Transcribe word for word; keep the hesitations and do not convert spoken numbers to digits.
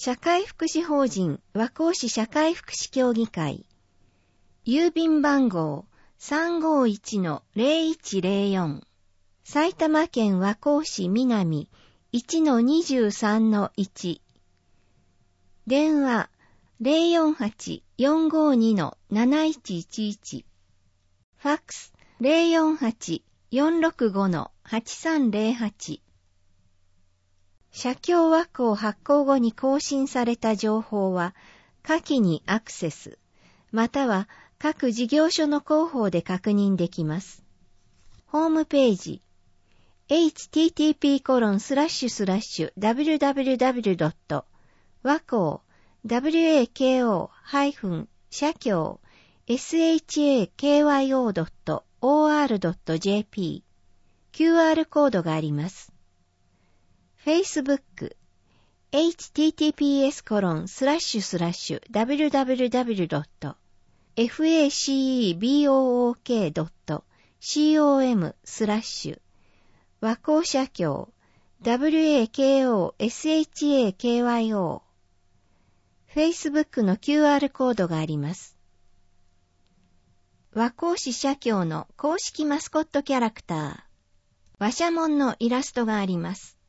社会福祉法人和光市社会福祉協議会。郵便番号 さんごいちのゼロいちゼロよん。埼玉県和光市南 いちのにじゅうさんのいち。電話 ゼロよんはち よんごに なないちいちいち。ファックス ゼロよんはち よんろくご はちさんゼロはち。社協和光発行後に更新された情報は下記にアクセス、または各事業所の広報で確認できます。ホームページ エイチティーティーピーコロンスラッシュスラッシュダブリューダブリューダブリュードット和光 ワコ 社協 シャキョウ ドット オーアール ドット ジェーピー キューアール コードがあります。Facebook エイチティーティーピーエスコロンスラッシュスラッシュダブリューダブリューダブリュードットファクボークドットコム スラッシュ和光社協 ワコ シャキョウ Facebook の キューアール コードがあります。和光市社協の公式マスコットキャラクター、和社門のイラストがあります。